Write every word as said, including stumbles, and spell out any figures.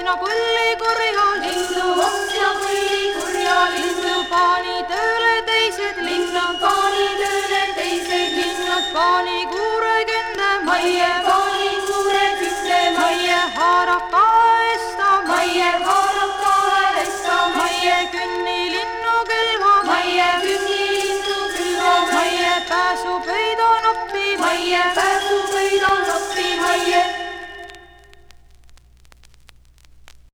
sina põlli kurja linnu, oh sina põlli kurja linnu, paani tööle teised linnad, paani tööle teised linnad, paani kuurekümne meie majja.